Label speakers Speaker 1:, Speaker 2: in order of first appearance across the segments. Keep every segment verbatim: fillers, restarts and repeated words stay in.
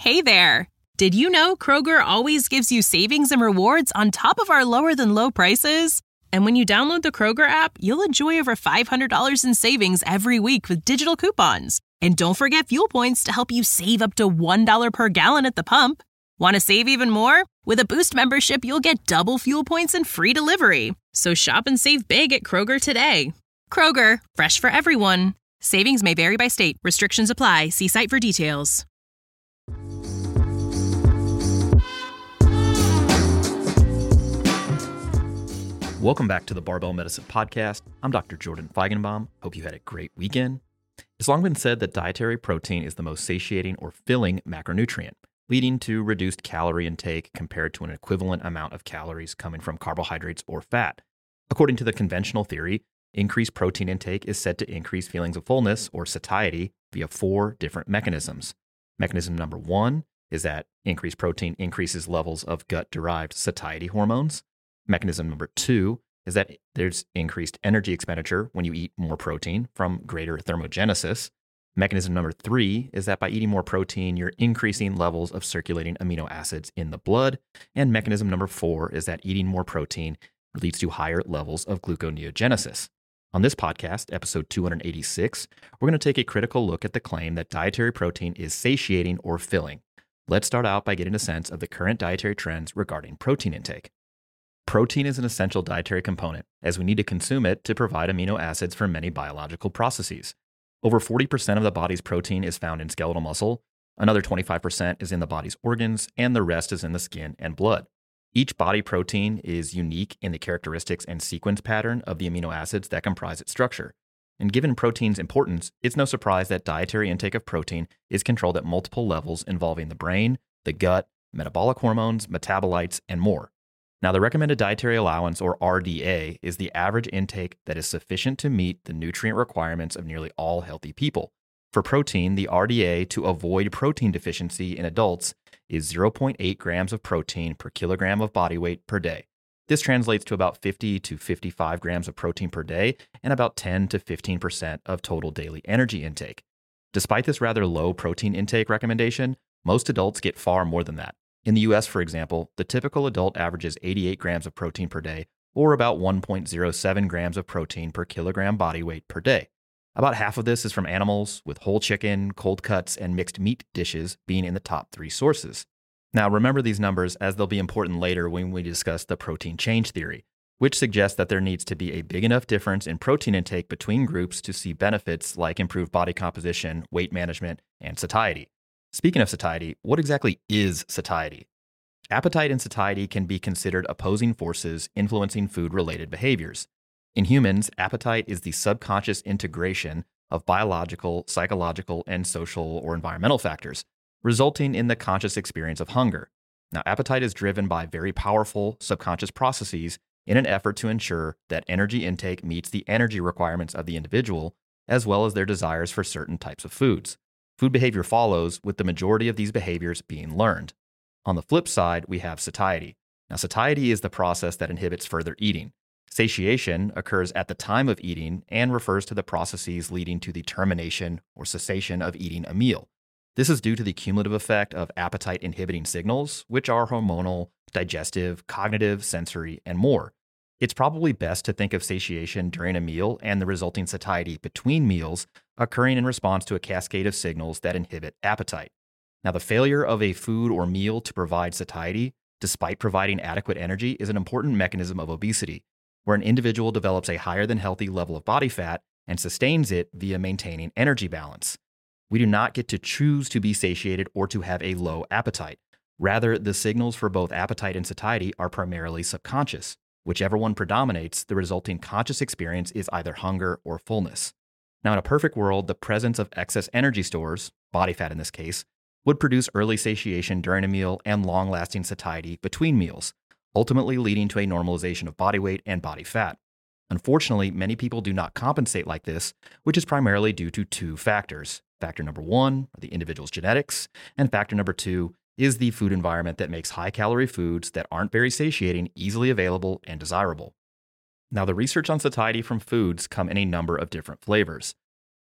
Speaker 1: Hey there! Did you know Kroger always gives you savings and rewards on top of our lower-than-low prices? And when you download the Kroger app, you'll enjoy over five hundred dollars in savings every week with digital coupons. And don't forget fuel points to help you save up to one dollar per gallon at the pump. Want to save even more? With a Boost membership, you'll get double fuel points and free delivery. So shop and save big at Kroger today. Kroger, fresh for everyone. Savings may vary by state. Restrictions apply. See site for details.
Speaker 2: Welcome back to the Barbell Medicine Podcast. I'm Doctor Jordan Feigenbaum. Hope you had a great weekend. It's long been said that dietary protein is the most satiating or filling macronutrient, leading to reduced calorie intake compared to an equivalent amount of calories coming from carbohydrates or fat. According to the conventional theory, increased protein intake is said to increase feelings of fullness or satiety via four different mechanisms. Mechanism number one is that increased protein increases levels of gut-derived satiety hormones. Mechanism number two is that there's increased energy expenditure when you eat more protein from greater thermogenesis. Mechanism number three is that by eating more protein, you're increasing levels of circulating amino acids in the blood. And mechanism number four is that eating more protein leads to higher levels of gluconeogenesis. On this podcast, episode two hundred eighty-six, we're going to take a critical look at the claim that dietary protein is satiating or filling. Let's start out by getting a sense of the current dietary trends regarding protein intake. Protein is an essential dietary component, as we need to consume it to provide amino acids for many biological processes. Over forty percent of the body's protein is found in skeletal muscle, another twenty-five percent is in the body's organs, and the rest is in the skin and blood. Each body protein is unique in the characteristics and sequence pattern of the amino acids that comprise its structure. And given protein's importance, it's no surprise that dietary intake of protein is controlled at multiple levels involving the brain, the gut, metabolic hormones, metabolites, and more. Now, the recommended dietary allowance, or R D A, is the average intake that is sufficient to meet the nutrient requirements of nearly all healthy people. For protein, the R D A to avoid protein deficiency in adults is zero point eight grams of protein per kilogram of body weight per day. This translates to about fifty to fifty-five grams of protein per day and about ten to fifteen percent of total daily energy intake. Despite this rather low protein intake recommendation, most adults get far more than that. In the U S, for example, the typical adult averages eighty-eight grams of protein per day, or about one point zero seven grams of protein per kilogram body weight per day. About half of this is from animals, with whole chicken, cold cuts, and mixed meat dishes being in the top three sources. Now, remember these numbers, as they'll be important later when we discuss the protein change theory, which suggests that there needs to be a big enough difference in protein intake between groups to see benefits like improved body composition, weight management, and satiety. Speaking of satiety, what exactly is satiety? Appetite and satiety can be considered opposing forces influencing food-related behaviors. In humans, appetite is the subconscious integration of biological, psychological, and social or environmental factors, resulting in the conscious experience of hunger. Now, appetite is driven by very powerful subconscious processes in an effort to ensure that energy intake meets the energy requirements of the individual, as well as their desires for certain types of foods. Food behavior follows, with the majority of these behaviors being learned. On the flip side, we have satiety. Now, satiety is the process that inhibits further eating. Satiation occurs at the time of eating and refers to the processes leading to the termination or cessation of eating a meal. This is due to the cumulative effect of appetite-inhibiting signals, which are hormonal, digestive, cognitive, sensory, and more. It's probably best to think of satiation during a meal and the resulting satiety between meals occurring in response to a cascade of signals that inhibit appetite. Now, the failure of a food or meal to provide satiety, despite providing adequate energy, is an important mechanism of obesity, where an individual develops a higher than healthy level of body fat and sustains it via maintaining energy balance. We do not get to choose to be satiated or to have a low appetite. Rather, the signals for both appetite and satiety are primarily subconscious. Whichever one predominates, the resulting conscious experience is either hunger or fullness. Now, in a perfect world, the presence of excess energy stores, body fat in this case, would produce early satiation during a meal and long-lasting satiety between meals, ultimately leading to a normalization of body weight and body fat. Unfortunately, many people do not compensate like this, which is primarily due to two factors. Factor number one are the individual's genetics, and factor number two is the food environment that makes high-calorie foods that aren't very satiating easily available and desirable. Now, the research on satiety from foods come in a number of different flavors.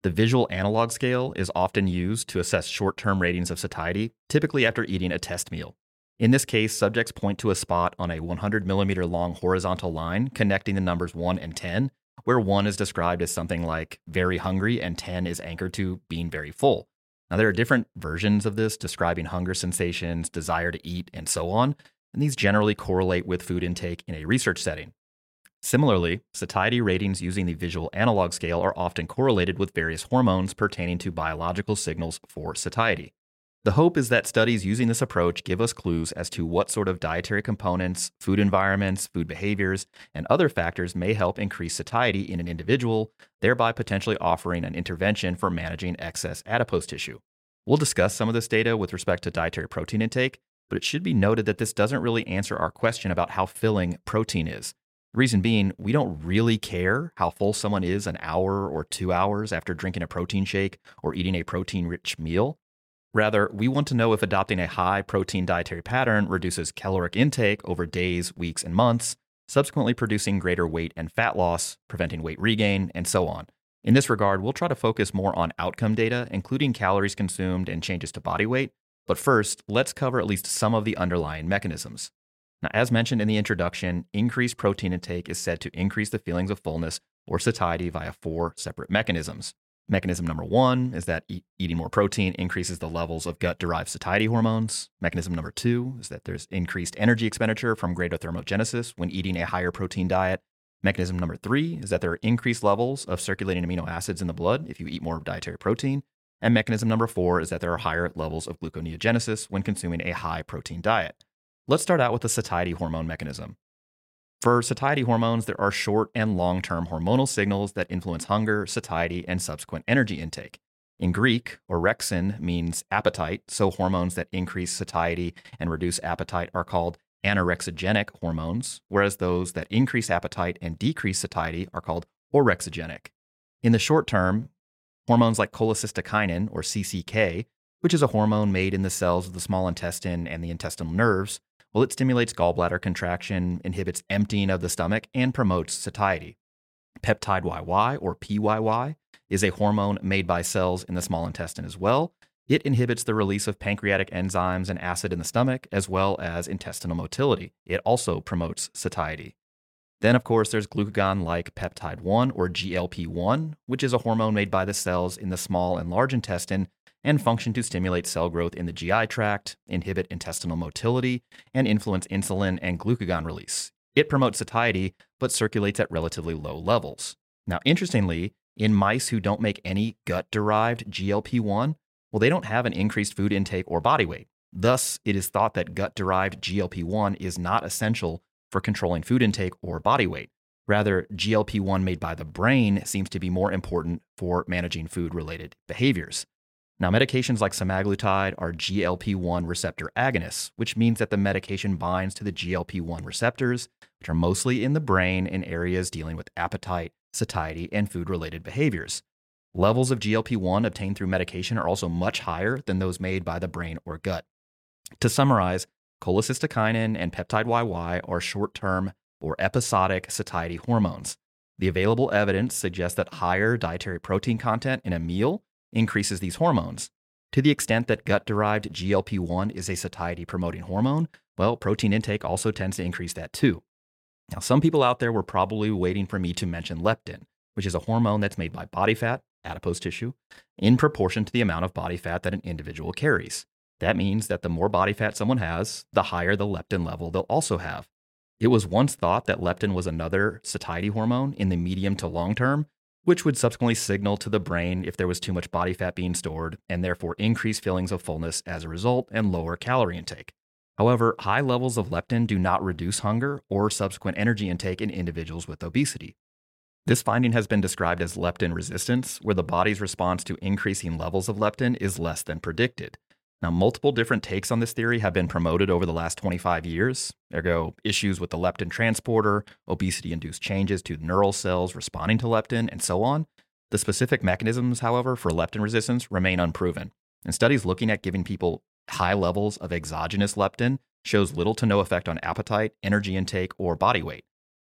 Speaker 2: The visual analog scale is often used to assess short-term ratings of satiety, typically after eating a test meal. In this case, subjects point to a spot on a one hundred millimeter long horizontal line connecting the numbers one and ten, where one is described as something like very hungry and ten is anchored to being very full. Now, there are different versions of this describing hunger sensations, desire to eat, and so on, and these generally correlate with food intake in a research setting. Similarly, satiety ratings using the visual analog scale are often correlated with various hormones pertaining to biological signals for satiety. The hope is that studies using this approach give us clues as to what sort of dietary components, food environments, food behaviors, and other factors may help increase satiety in an individual, thereby potentially offering an intervention for managing excess adipose tissue. We'll discuss some of this data with respect to dietary protein intake, but it should be noted that this doesn't really answer our question about how filling protein is. The reason being, we don't really care how full someone is an hour or two hours after drinking a protein shake or eating a protein-rich meal. Rather, we want to know if adopting a high-protein dietary pattern reduces caloric intake over days, weeks, and months, subsequently producing greater weight and fat loss, preventing weight regain, and so on. In this regard, we'll try to focus more on outcome data, including calories consumed and changes to body weight. But first, let's cover at least some of the underlying mechanisms. Now, as mentioned in the introduction, increased protein intake is said to increase the feelings of fullness or satiety via four separate mechanisms. Mechanism number one is that e- eating more protein increases the levels of gut-derived satiety hormones. Mechanism number two is that there's increased energy expenditure from greater thermogenesis when eating a higher protein diet. Mechanism number three is that there are increased levels of circulating amino acids in the blood if you eat more dietary protein. And mechanism number four is that there are higher levels of gluconeogenesis when consuming a high-protein diet. Let's start out with the satiety hormone mechanism. For satiety hormones, there are short and long-term hormonal signals that influence hunger, satiety, and subsequent energy intake. In Greek, orexin means appetite, so hormones that increase satiety and reduce appetite are called anorexigenic hormones, whereas those that increase appetite and decrease satiety are called orexigenic. In the short term, hormones like cholecystokinin, or C C K, which is a hormone made in the cells of the small intestine and the intestinal nerves, well, it stimulates gallbladder contraction, inhibits emptying of the stomach, and promotes satiety. Peptide Y Y, or P Y Y, is a hormone made by cells in the small intestine as well. It inhibits the release of pancreatic enzymes and acid in the stomach, as well as intestinal motility. It also promotes satiety. Then, of course, there's glucagon-like peptide one, or G L P one, which is a hormone made by the cells in the small and large intestine and function to stimulate cell growth in the G I tract, inhibit intestinal motility, and influence insulin and glucagon release. It promotes satiety, but circulates at relatively low levels. Now, interestingly, in mice who don't make any gut-derived G L P one, well, they don't have an increased food intake or body weight. Thus, it is thought that gut-derived G L P one is not essential for controlling food intake or body weight. Rather, G L P one made by the brain seems to be more important for managing food-related behaviors. Now, medications like semaglutide are G L P one receptor agonists, which means that the medication binds to the G L P one receptors, which are mostly in the brain in areas dealing with appetite, satiety, and food-related behaviors. Levels of G L P one obtained through medication are also much higher than those made by the brain or gut. To summarize, cholecystokinin and peptide Y Y are short-term or episodic satiety hormones. The available evidence suggests that higher dietary protein content in a meal increases these hormones. To the extent that gut-derived G L P one is a satiety-promoting hormone, well, protein intake also tends to increase that too. Now, some people out there were probably waiting for me to mention leptin, which is a hormone that's made by body fat, adipose tissue, in proportion to the amount of body fat that an individual carries. That means that the more body fat someone has, the higher the leptin level they'll also have. It was once thought that leptin was another satiety hormone in the medium to long term, which would subsequently signal to the brain if there was too much body fat being stored, and therefore increase feelings of fullness as a result and lower calorie intake. However, high levels of leptin do not reduce hunger or subsequent energy intake in individuals with obesity. This finding has been described as leptin resistance, where the body's response to increasing levels of leptin is less than predicted. Now, multiple different takes on this theory have been promoted over the last twenty-five years. Ergo, issues with the leptin transporter, obesity-induced changes to neural cells responding to leptin, and so on. The specific mechanisms, however, for leptin resistance remain unproven. And studies looking at giving people high levels of exogenous leptin shows little to no effect on appetite, energy intake, or body weight.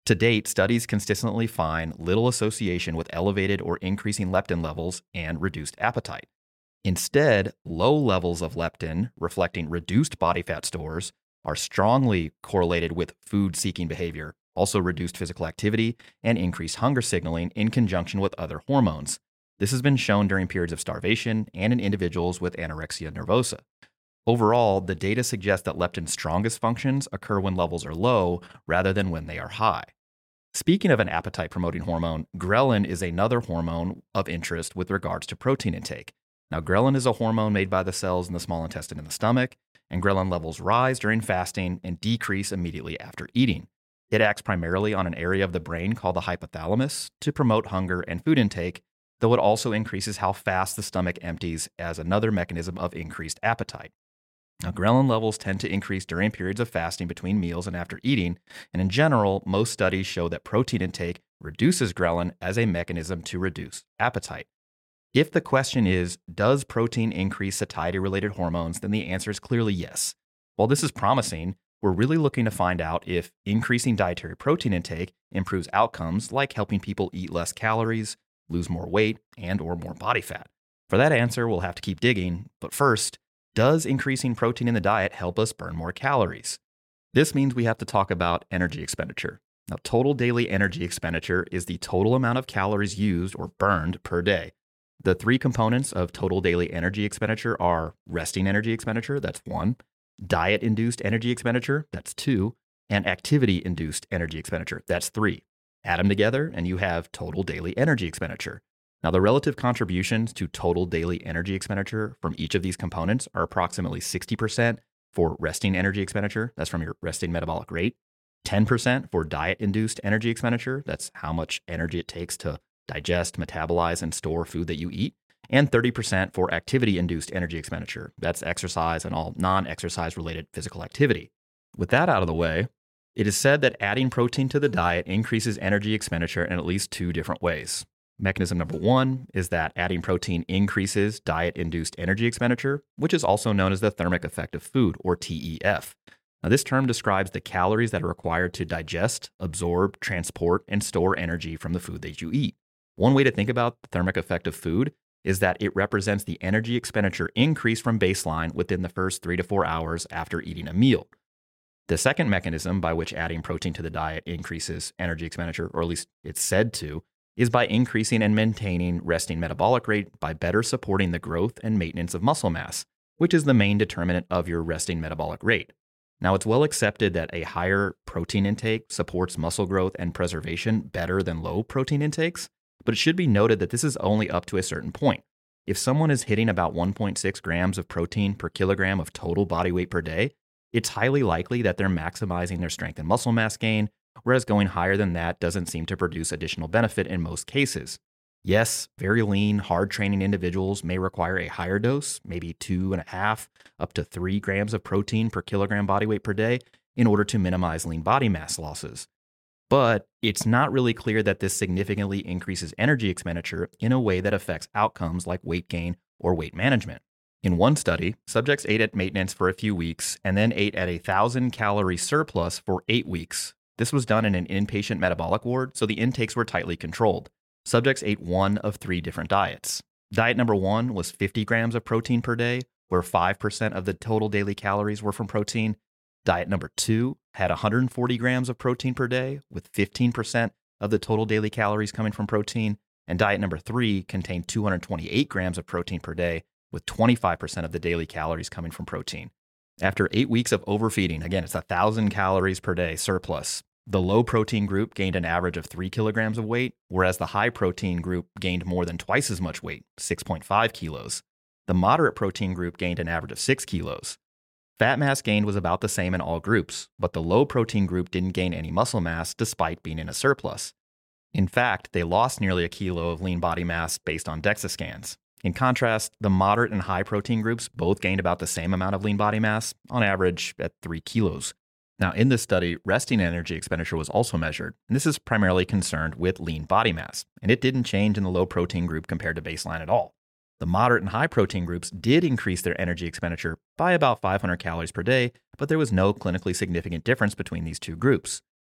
Speaker 2: To date, studies consistently find little association with elevated or increasing leptin levels and reduced appetite. Instead, low levels of leptin, reflecting reduced body fat stores, are strongly correlated with food-seeking behavior, also reduced physical activity, and increased hunger signaling in conjunction with other hormones. This has been shown during periods of starvation and in individuals with anorexia nervosa. Overall, the data suggests that leptin's strongest functions occur when levels are low rather than when they are high. Speaking of an appetite-promoting hormone, ghrelin is another hormone of interest with regards to protein intake. Now, ghrelin is a hormone made by the cells in the small intestine and the stomach, and ghrelin levels rise during fasting and decrease immediately after eating. It acts primarily on an area of the brain called the hypothalamus to promote hunger and food intake, though it also increases how fast the stomach empties as another mechanism of increased appetite. Now, ghrelin levels tend to increase during periods of fasting between meals and after eating, and in general, most studies show that protein intake reduces ghrelin as a mechanism to reduce appetite. If the question is, does protein increase satiety-related hormones, then the answer is clearly yes. While this is promising, we're really looking to find out if increasing dietary protein intake improves outcomes like helping people eat less calories, lose more weight, and or more body fat. For that answer, we'll have to keep digging, but first, does increasing protein in the diet help us burn more calories? This means we have to talk about energy expenditure. Now, total daily energy expenditure is the total amount of calories used or burned per day. The three components of total daily energy expenditure are resting energy expenditure, that's one, diet-induced energy expenditure, that's two, and activity-induced energy expenditure, that's three. Add them together and you have total daily energy expenditure. Now, the relative contributions to total daily energy expenditure from each of these components are approximately sixty percent for resting energy expenditure, that's from your resting metabolic rate, ten percent for diet-induced energy expenditure, that's how much energy it takes to digest, metabolize, and store food that you eat, and thirty percent for activity-induced energy expenditure, that's exercise and all non-exercise related physical activity. With that out of the way, it is said that adding protein to the diet increases energy expenditure in at least two different ways. Mechanism number one is that adding protein increases diet-induced energy expenditure, which is also known as the thermic effect of food, or T E F. Now, this term describes the calories that are required to digest, absorb, transport, and store energy from the food that you eat. One way to think about the thermic effect of food is that it represents the energy expenditure increase from baseline within the first three to four hours after eating a meal. The second mechanism by which adding protein to the diet increases energy expenditure, or at least it's said to, is by increasing and maintaining resting metabolic rate by better supporting the growth and maintenance of muscle mass, which is the main determinant of your resting metabolic rate. Now, it's well accepted that a higher protein intake supports muscle growth and preservation better than low protein intakes, but it should be noted that this is only up to a certain point. If someone is hitting about one point six grams of protein per kilogram of total body weight per day, it's highly likely that they're maximizing their strength and muscle mass gain, whereas going higher than that doesn't seem to produce additional benefit in most cases. Yes, very lean, hard training individuals may require a higher dose, maybe two and a half up to three grams of protein per kilogram body weight per day in order to minimize lean body mass losses. But it's not really clear that this significantly increases energy expenditure in a way that affects outcomes like weight gain or weight management. In one study, subjects ate at maintenance for a few weeks and then ate at a one thousand calorie surplus for eight weeks. This was done in an inpatient metabolic ward, so the intakes were tightly controlled. Subjects ate one of three different diets. Diet number one was fifty grams of protein per day, where five percent of the total daily calories were from protein. Diet number two had one hundred forty grams of protein per day, with fifteen percent of the total daily calories coming from protein. And diet number three contained two hundred twenty-eight grams of protein per day, with twenty-five percent of the daily calories coming from protein. After eight weeks of overfeeding, again, it's one thousand calories per day surplus, the low protein group gained an average of three kilograms of weight, whereas the high protein group gained more than twice as much weight, six point five kilos. The moderate protein group gained an average of six kilos. Fat mass gained was about the same in all groups, but the low protein group didn't gain any muscle mass despite being in a surplus. In fact, they lost nearly a kilo of lean body mass based on DEXA scans. In contrast, the moderate and high protein groups both gained about the same amount of lean body mass, on average at three kilos. Now, in this study, resting energy expenditure was also measured, and this is primarily concerned with lean body mass, and it didn't change in the low protein group compared to baseline at all. The moderate and high protein groups did increase their energy expenditure by about five hundred calories per day, but there was no clinically significant difference between these two groups.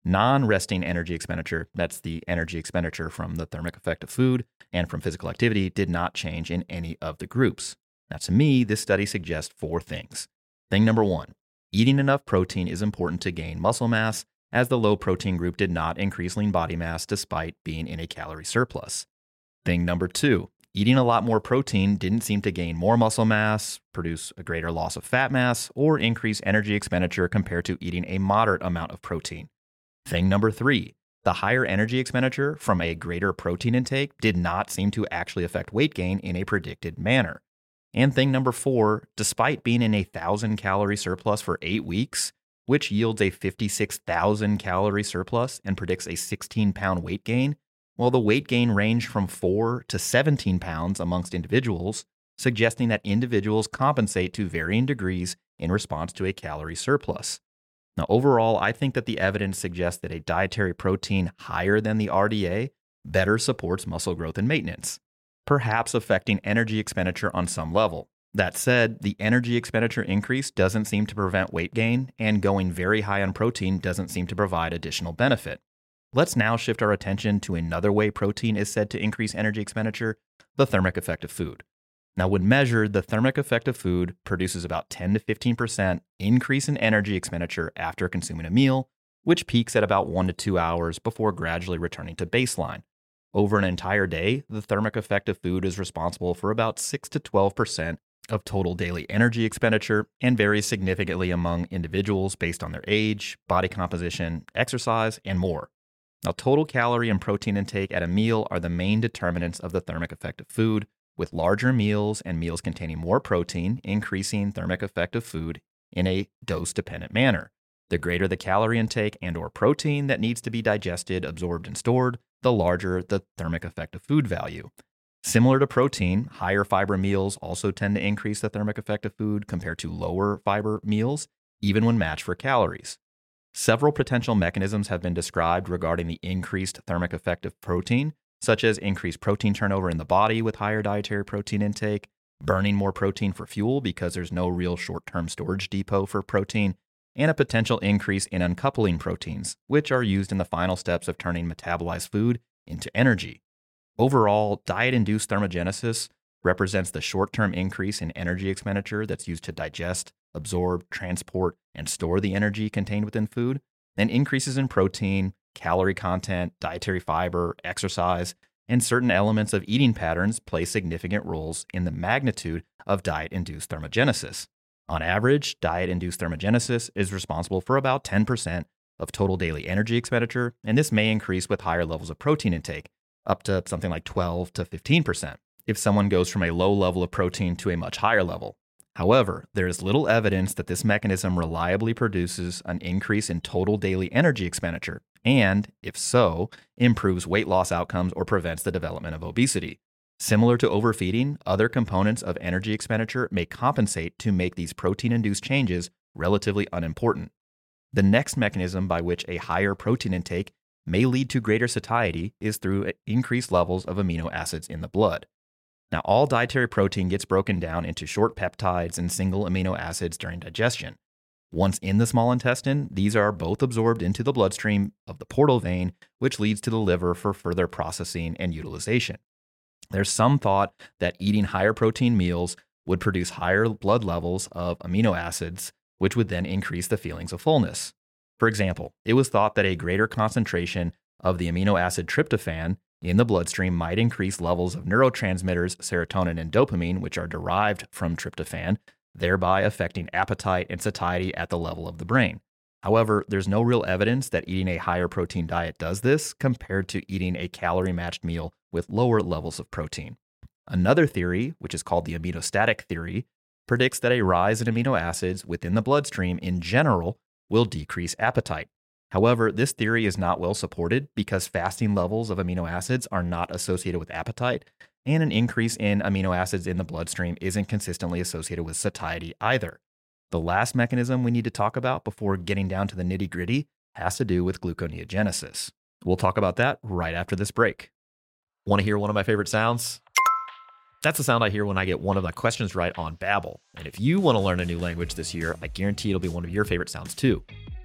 Speaker 2: Non-resting energy expenditure, that's the energy expenditure from the thermic effect of food and from physical activity, did not change in any of the groups. Now, to me, this study suggests four things. Thing number one, eating enough protein is important to gain muscle mass, as the low protein group did not increase lean body mass despite being in a calorie surplus. Thing number two, eating a lot more protein didn't seem to gain more muscle mass, produce a greater loss of fat mass, or increase energy expenditure compared to eating a moderate amount of protein. Thing number three, the higher energy expenditure from a greater protein intake did not seem to actually affect weight gain in a predicted manner. And thing number four, despite being in a one thousand calorie surplus for eight weeks, which yields a fifty-six thousand calorie surplus and predicts a sixteen pound weight gain, while the weight gain ranged from four to seventeen pounds amongst individuals, suggesting that individuals compensate to varying degrees in response to a calorie surplus. Now, overall, I think that the evidence suggests that a dietary protein higher than the R D A better supports muscle growth and maintenance, perhaps affecting energy expenditure on some level. That said, the energy expenditure increase doesn't seem to prevent weight gain, and going very high on protein doesn't seem to provide additional benefit. Let's now shift our attention to another way protein is said to increase energy expenditure, the thermic effect of food. Now, when measured, the thermic effect of food produces about ten to fifteen percent increase in energy expenditure after consuming a meal, which peaks at about one to two hours before gradually returning to baseline. Over an entire day, the thermic effect of food is responsible for about six to twelve percent of total daily energy expenditure and varies significantly among individuals based on their age, body composition, exercise, and more. Now, total calorie and protein intake at a meal are the main determinants of the thermic effect of food, with larger meals and meals containing more protein increasing thermic effect of food in a dose-dependent manner. The greater the calorie intake and or protein that needs to be digested, absorbed, and stored, the larger the thermic effect of food value. Similar to protein, higher fiber meals also tend to increase the thermic effect of food compared to lower fiber meals, even when matched for calories. Several potential mechanisms have been described regarding the increased thermic effect of protein, such as increased protein turnover in the body with higher dietary protein intake, burning more protein for fuel because there's no real short-term storage depot for protein, and a potential increase in uncoupling proteins, which are used in the final steps of turning metabolized food into energy. Overall, diet-induced thermogenesis represents the short-term increase in energy expenditure that's used to digest, absorb, transport, and store the energy contained within food, and increases in protein, calorie content, dietary fiber, exercise, and certain elements of eating patterns play significant roles in the magnitude of diet-induced thermogenesis. On average, diet-induced thermogenesis is responsible for about ten percent of total daily energy expenditure, and this may increase with higher levels of protein intake, up to something like twelve to fifteen percent, if someone goes from a low level of protein to a much higher level. However, there is little evidence that this mechanism reliably produces an increase in total daily energy expenditure, and, if so, improves weight loss outcomes or prevents the development of obesity. Similar to overfeeding, other components of energy expenditure may compensate to make these protein-induced changes relatively unimportant. The next mechanism by which a higher protein intake may lead to greater satiety is through increased levels of amino acids in the blood. Now, all dietary protein gets broken down into short peptides and single amino acids during digestion. Once in the small intestine, these are both absorbed into the bloodstream of the portal vein, which leads to the liver for further processing and utilization. There's some thought that eating higher protein meals would produce higher blood levels of amino acids, which would then increase the feelings of fullness. For example, it was thought that a greater concentration of the amino acid tryptophan in the bloodstream might increase levels of neurotransmitters serotonin and dopamine, which are derived from tryptophan, thereby affecting appetite and satiety at the level of the brain. However, there's no real evidence that eating a higher protein diet does this compared to eating a calorie-matched meal with lower levels of protein. Another theory, which is called the aminostatic theory, predicts that a rise in amino acids within the bloodstream in general will decrease appetite. However, this theory is not well supported because fasting levels of amino acids are not associated with appetite, and an increase in amino acids in the bloodstream isn't consistently associated with satiety either. The last mechanism we need to talk about before getting down to the nitty-gritty has to do with gluconeogenesis. We'll talk about that right after this break. Want to hear one of my favorite sounds? That's the sound I hear when I get one of my questions right on Babbel. And if you want to learn a new language this year, I guarantee it'll be one of your favorite sounds too.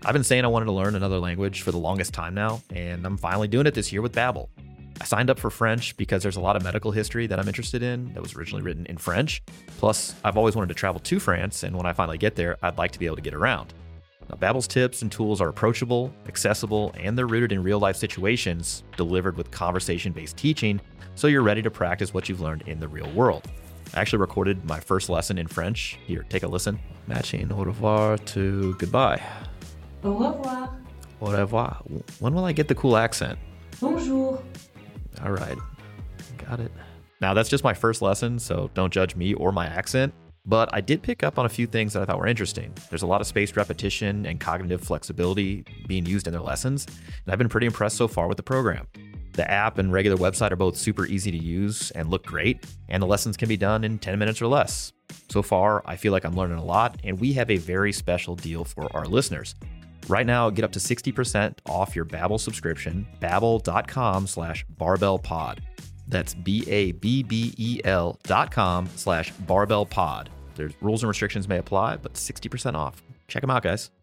Speaker 2: I've been saying I wanted to learn another language for the longest time now, and I'm finally doing it this year with Babbel. I signed up for French because there's a lot of medical history that I'm interested in that was originally written in French. Plus, I've always wanted to travel to France, and when I finally get there, I'd like to be able to get around. Now, Babbel's tips and tools are approachable, accessible, and they're rooted in real-life situations, delivered with conversation-based teaching, so you're ready to practice what you've learned in the real world. I actually recorded my first lesson in French. Here, take a listen. Matching au revoir to goodbye.
Speaker 3: Au revoir.
Speaker 2: Au revoir. When will I get the cool accent?
Speaker 3: Bonjour.
Speaker 2: All right. Got it. Now, that's just my first lesson, so don't judge me or my accent. But I did pick up on a few things that I thought were interesting. There's a lot of spaced repetition and cognitive flexibility being used in their lessons, and I've been pretty impressed so far with the program. The app and regular website are both super easy to use and look great, and the lessons can be done in ten minutes or less. So far, I feel like I'm learning a lot, and we have a very special deal for our listeners. Right now, get up to sixty percent off your Babbel subscription, babbel.com slash barbellpod. That's B-A-B-B-E-L dot com slash barbellpod. There's rules and restrictions may apply, but sixty percent off. Check them out, guys.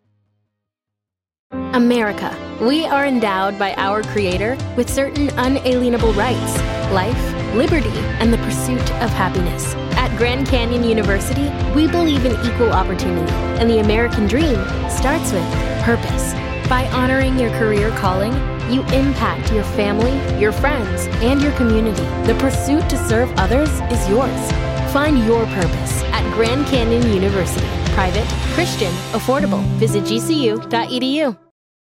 Speaker 4: America. We are endowed by our Creator with certain unalienable rights: life, liberty, and the pursuit of happiness. At Grand Canyon University, we believe in equal opportunity, and the American dream starts with purpose. By honoring your career calling, you impact your family, your friends, and your community. The pursuit to serve others is yours. Find your purpose at Grand Canyon University. Private, Christian, affordable. Visit G C U dot E D U.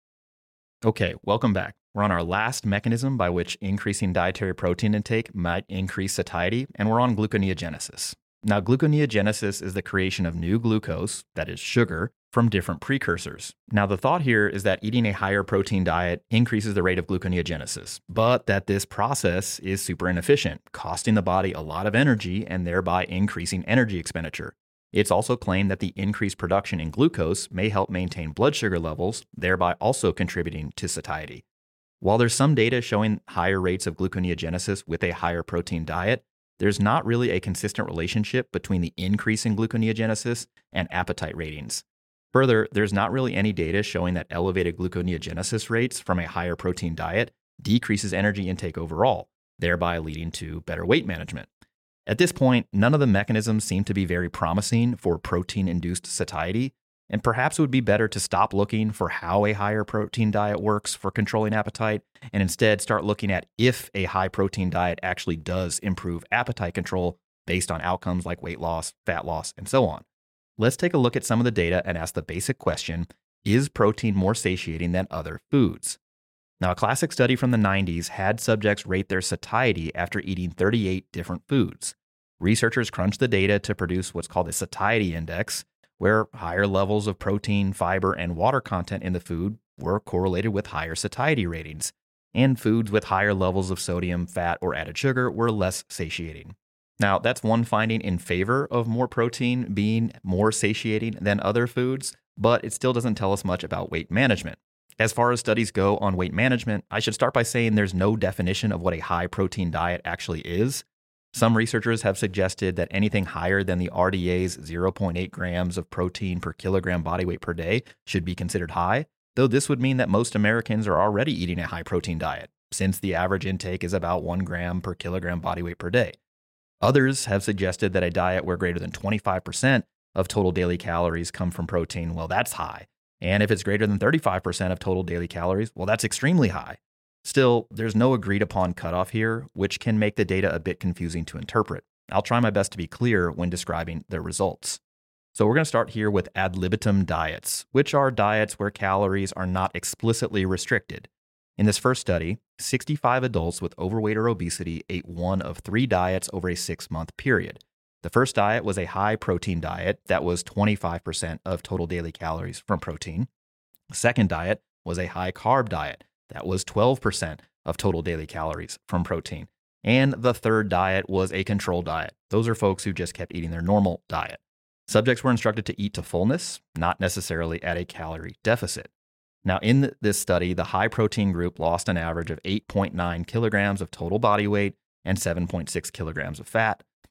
Speaker 2: Okay, welcome back. We're on our last mechanism by which increasing dietary protein intake might increase satiety, and we're on gluconeogenesis. Now, gluconeogenesis is the creation of new glucose, that is sugar, from different precursors. Now, the thought here is that eating a higher protein diet increases the rate of gluconeogenesis, but that this process is super inefficient, costing the body a lot of energy and thereby increasing energy expenditure. It's also claimed that the increased production in glucose may help maintain blood sugar levels, thereby also contributing to satiety. While there's some data showing higher rates of gluconeogenesis with a higher protein diet, there's not really a consistent relationship between the increase in gluconeogenesis and appetite ratings. Further, there's not really any data showing that elevated gluconeogenesis rates from a higher protein diet decreases energy intake overall, thereby leading to better weight management. At this point, none of the mechanisms seem to be very promising for protein-induced satiety, and perhaps it would be better to stop looking for how a higher protein diet works for controlling appetite and instead start looking at if a high protein diet actually does improve appetite control based on outcomes like weight loss, fat loss, and so on. Let's take a look at some of the data and ask the basic question, is protein more satiating than other foods? Now, a classic study from the nineties had subjects rate their satiety after eating thirty-eight different foods. Researchers crunched the data to produce what's called a satiety index, where higher levels of protein, fiber, and water content in the food were correlated with higher satiety ratings, and foods with higher levels of sodium, fat, or added sugar were less satiating. Now, that's one finding in favor of more protein being more satiating than other foods, but it still doesn't tell us much about weight management. As far as studies go on weight management, I should start by saying there's no definition of what a high protein diet actually is. Some researchers have suggested that anything higher than the R D A's zero point eight grams of protein per kilogram body weight per day should be considered high, though this would mean that most Americans are already eating a high protein diet, since the average intake is about one gram per kilogram body weight per day. Others have suggested that a diet where greater than twenty-five percent of total daily calories come from protein, well, that's high. And if it's greater than thirty-five percent of total daily calories, well, that's extremely high. Still, there's no agreed upon cutoff here, which can make the data a bit confusing to interpret. I'll try my best to be clear when describing their results. So we're going to start here with ad libitum diets, which are diets where calories are not explicitly restricted. In this first study, sixty-five adults with overweight or obesity ate one of three diets over a six-month period. The first diet was a high-protein diet that was twenty-five percent of total daily calories from protein. The second diet was a high-carb diet that was twelve percent of total daily calories from protein. And the third diet was a control diet. Those are folks who just kept eating their normal diet. Subjects were instructed to eat to fullness, not necessarily at a calorie deficit. Now, in this study, the high-protein group lost an average of eight point nine kilograms of total body weight and seven point six kilograms of fat,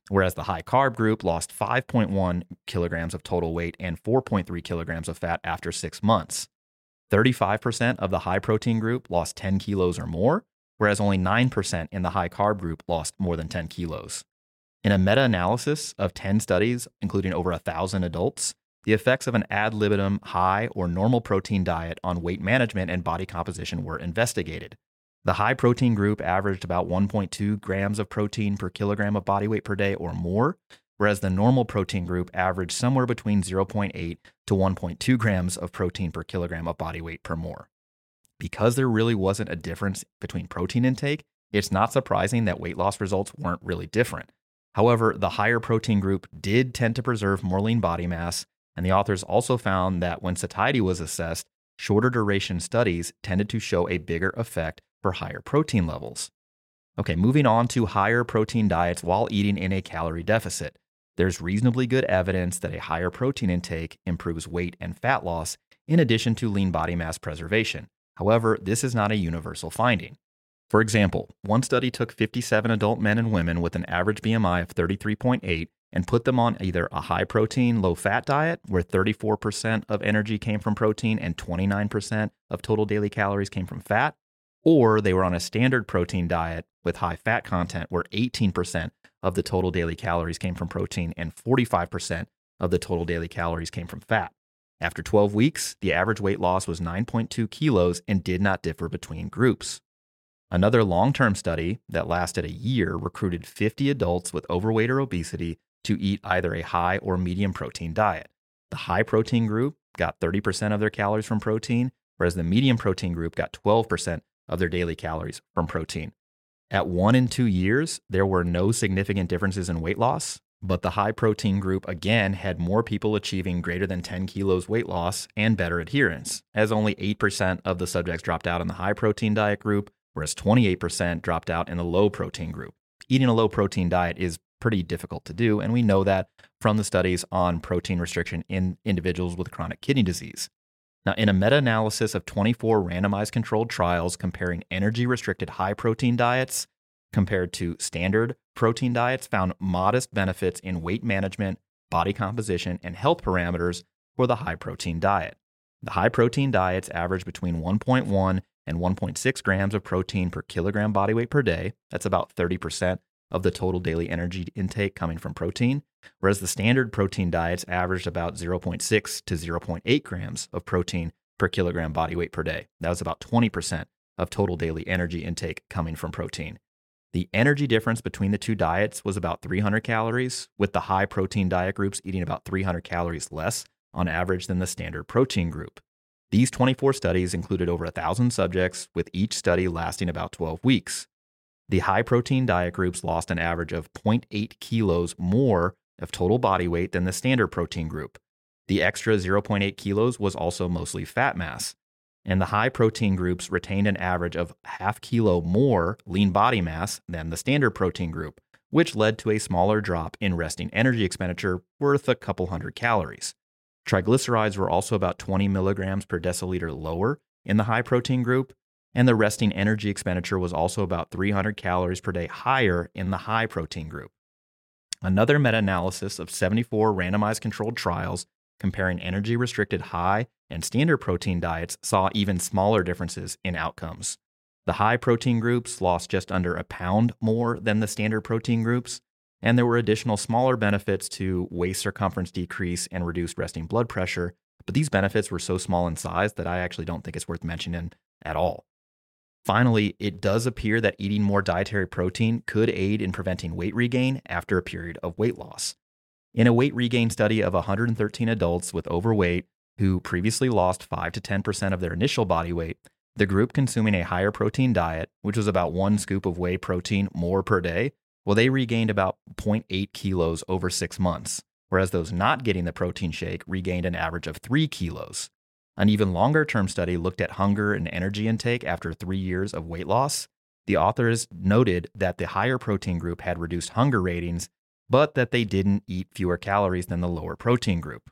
Speaker 2: whereas the high carb group lost five point one kilograms of total weight and four point three kilograms of fat after six months. thirty-five percent of the high protein group lost ten kilos or more, whereas only nine percent in the high carb group lost more than ten kilos. In a meta-analysis of ten studies, including over one thousand adults, the effects of an ad libitum high or normal protein diet on weight management and body composition were investigated. The high protein group averaged about one point two grams of protein per kilogram of body weight per day or more, whereas the normal protein group averaged somewhere between zero point eight to one point two grams of protein per kilogram of body weight per more. Because there really wasn't a difference between protein intake, it's not surprising that weight loss results weren't really different. However, the higher protein group did tend to preserve more lean body mass, and the authors also found that when satiety was assessed, shorter duration studies tended to show a bigger effect for higher protein levels. Okay, moving on to higher protein diets while eating in a calorie deficit. There's reasonably good evidence that a higher protein intake improves weight and fat loss in addition to lean body mass preservation. However, this is not a universal finding. For example, one study took fifty-seven adult men and women with an average B M I of thirty-three point eight and put them on either a high-protein, low-fat diet, where thirty-four percent of energy came from protein and twenty-nine percent of total daily calories came from fat, or they were on a standard protein diet with high fat content, where eighteen percent of the total daily calories came from protein and forty-five percent of the total daily calories came from fat. After twelve weeks, the average weight loss was nine point two kilos and did not differ between groups. Another long-term study that lasted a year recruited fifty adults with overweight or obesity to eat either a high or medium protein diet. The high protein group got thirty percent of their calories from protein, whereas the medium protein group got twelve percent of their daily calories from protein. At one and two years, there were no significant differences in weight loss, but the high protein group again had more people achieving greater than ten kilos weight loss and better adherence, as only eight percent of the subjects dropped out in the high protein diet group, whereas twenty-eight percent dropped out in the low protein group. Eating a low protein diet is pretty difficult to do, and we know that from the studies on protein restriction in individuals with chronic kidney disease. Now, in a meta-analysis of twenty-four randomized controlled trials comparing energy-restricted high-protein diets compared to standard protein diets, found modest benefits in weight management, body composition, and health parameters for the high-protein diet. The high-protein diets average between one point one and one point six grams of protein per kilogram body weight per day. That's about thirty percent of the total daily energy intake coming from protein, whereas the standard protein diets averaged about zero point six to zero point eight grams of protein per kilogram body weight per day. That was about twenty percent of total daily energy intake coming from protein. The energy difference between the two diets was about three hundred calories, with the high protein diet groups eating about three hundred calories less on average than the standard protein group. These twenty-four studies included over one thousand subjects, with each study lasting about twelve weeks. The high-protein diet groups lost an average of zero point eight kilos more of total body weight than the standard protein group. The extra zero point eight kilos was also mostly fat mass. And the high-protein groups retained an average of half kilo more lean body mass than the standard protein group, which led to a smaller drop in resting energy expenditure worth a couple hundred calories. Triglycerides were also about twenty milligrams per deciliter lower in the high-protein group, and the resting energy expenditure was also about three hundred calories per day higher in the high protein group. Another meta-analysis of seventy-four randomized controlled trials comparing energy-restricted high and standard protein diets saw even smaller differences in outcomes. The high protein groups lost just under a pound more than the standard protein groups, and there were additional smaller benefits to waist circumference decrease and reduced resting blood pressure, but these benefits were so small in size that I actually don't think it's worth mentioning at all. Finally, it does appear that eating more dietary protein could aid in preventing weight regain after a period of weight loss. In a weight regain study of one hundred thirteen adults with overweight who previously lost five to ten percent of their initial body weight, the group consuming a higher protein diet, which was about one scoop of whey protein more per day, well, they regained about zero point eight kilos over six months, whereas those not getting the protein shake regained an average of three kilos. An even longer-term study looked at hunger and energy intake after three years of weight loss. The authors noted that the higher protein group had reduced hunger ratings, but that they didn't eat fewer calories than the lower protein group.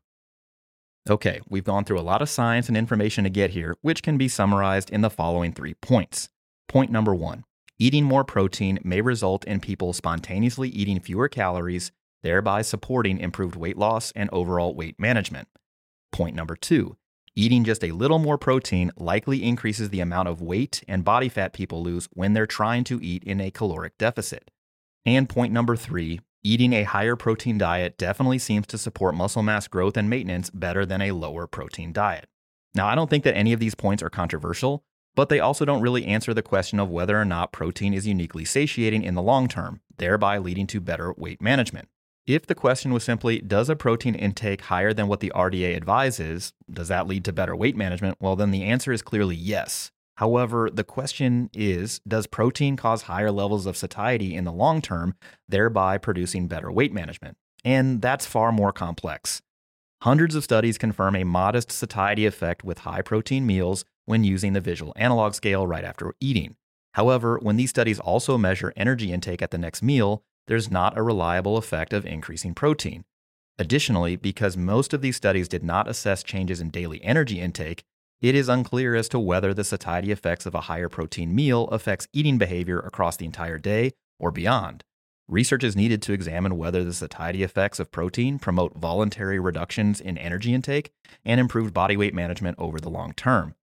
Speaker 2: Okay, we've gone through a lot of science and information to get here, which can be summarized in the following three points. Point number one, Eating more protein may result in people spontaneously eating fewer calories, thereby supporting improved weight loss and overall weight management. Point number two, eating just a little more protein likely increases the amount of weight and body fat people lose when they're trying to eat in a caloric deficit. And point number three, eating a higher protein diet definitely seems to support muscle mass growth and maintenance better than a lower protein diet. Now, I don't think that any of these points are controversial, but they also don't really answer the question of whether or not protein is uniquely satiating in the long term, thereby leading to better weight management. If the question was simply, does a protein intake higher than what the R D A advises, does that lead to better weight management? Well, then the answer is clearly yes. However, the question is, does protein cause higher levels of satiety in the long term, thereby producing better weight management? And that's far more complex. Hundreds of studies confirm a modest satiety effect with high protein meals when using the visual analog scale right after eating. However, when these studies also measure energy intake at the next meal, there's not a reliable effect of increasing protein. Additionally, because most of these studies did not assess changes in daily energy intake, it is unclear as to whether the satiety effects of a higher protein meal affects eating behavior across the entire day or beyond. Research is needed to examine whether the satiety effects of protein promote voluntary reductions in energy intake and improved body weight management over the long term.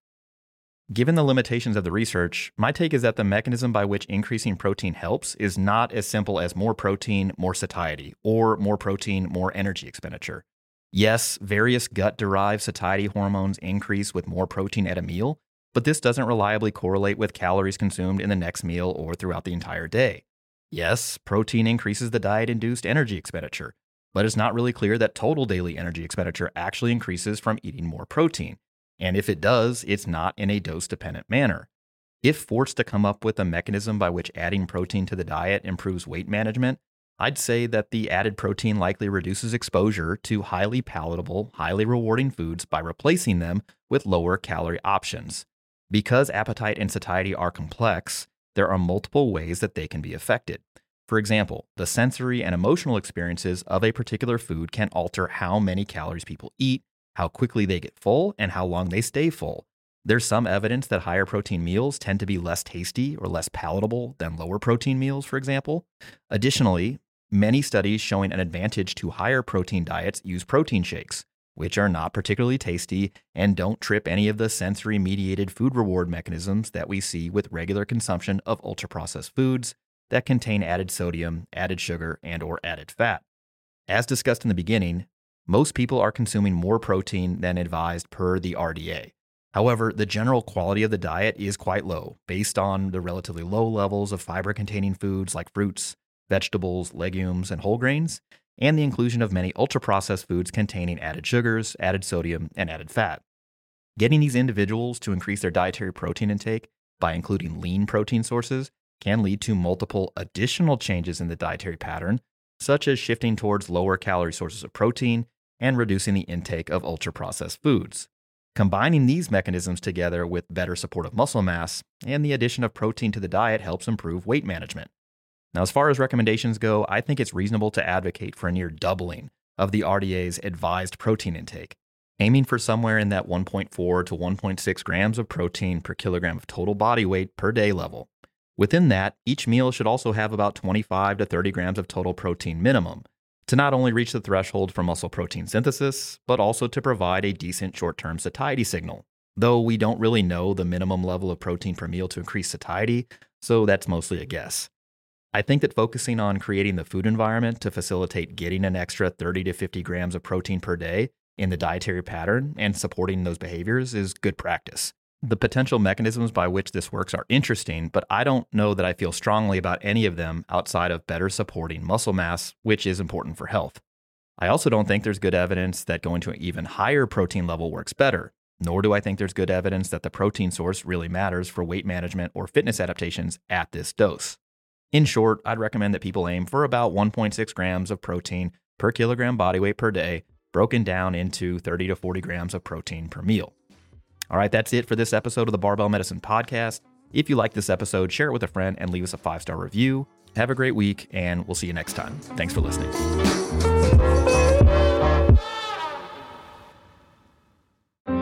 Speaker 2: Given the limitations of the research, my take is that the mechanism by which increasing protein helps is not as simple as more protein, more satiety, or more protein, more energy expenditure. Yes, various gut-derived satiety hormones increase with more protein at a meal, but this doesn't reliably correlate with calories consumed in the next meal or throughout the entire day. Yes, protein increases the diet-induced energy expenditure, but it's not really clear that total daily energy expenditure actually increases from eating more protein. And if it does, it's not in a dose-dependent manner. If forced to come up with a mechanism by which adding protein to the diet improves weight management, I'd say that the added protein likely reduces exposure to highly palatable, highly rewarding foods by replacing them with lower calorie options. Because appetite and satiety are complex, there are multiple ways that they can be affected. For example, the sensory and emotional experiences of a particular food can alter how many calories people eat, how quickly they get full, and how long they stay full. There's some evidence that higher protein meals tend to be less tasty or less palatable than lower protein meals, for example. Additionally, many studies showing an advantage to higher protein diets use protein shakes, which are not particularly tasty and don't trip any of the sensory-mediated food reward mechanisms that we see with regular consumption of ultra-processed foods that contain added sodium, added sugar, and or added fat. As discussed in the beginning, most people are consuming more protein than advised per the R D A. However, the general quality of the diet is quite low, based on the relatively low levels of fiber-containing foods like fruits, vegetables, legumes, and whole grains, and the inclusion of many ultra-processed foods containing added sugars, added sodium, and added fat. Getting these individuals to increase their dietary protein intake by including lean protein sources can lead to multiple additional changes in the dietary pattern, such as shifting towards lower calorie sources of protein and reducing the intake of ultra-processed foods. Combining these mechanisms together with better support of muscle mass and the addition of protein to the diet helps improve weight management. Now, as far as recommendations go, I think it's reasonable to advocate for a near doubling of the R D A's advised protein intake, aiming for somewhere in that one point four to one point six grams of protein per kilogram of total body weight per day level. Within that, each meal should also have about twenty-five to thirty grams of total protein minimum, to not only reach the threshold for muscle protein synthesis, but also to provide a decent short-term satiety signal. Though we don't really know the minimum level of protein per meal to increase satiety, so that's mostly a guess. I think that focusing on creating the food environment to facilitate getting an extra thirty to fifty grams of protein per day in the dietary pattern and supporting those behaviors is good practice. The potential mechanisms by which this works are interesting, but I don't know that I feel strongly about any of them outside of better supporting muscle mass, which is important for health. I also don't think there's good evidence that going to an even higher protein level works better, nor do I think there's good evidence that the protein source really matters for weight management or fitness adaptations at this dose. In short, I'd recommend that people aim for about one point six grams of protein per kilogram body weight per day, broken down into thirty to forty grams of protein per meal. All right, that's it for this episode of the Barbell Medicine Podcast. If you like this episode, share it with a friend and leave us a five-star review. Have a great week, and we'll see you next time. Thanks for listening.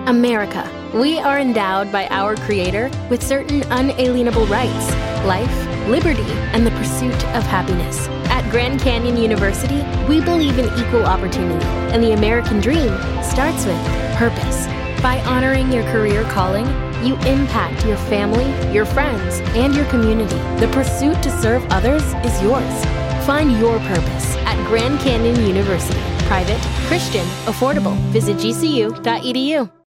Speaker 4: America. We are endowed by our Creator with certain unalienable rights: life, liberty, and the pursuit of happiness. At Grand Canyon University, we believe in equal opportunity, and the American dream starts with purpose. By honoring your career calling, you impact your family, your friends, and your community. The pursuit to serve others is yours. Find your purpose at Grand Canyon University. Private, Christian, affordable. Visit G C U dot E D U.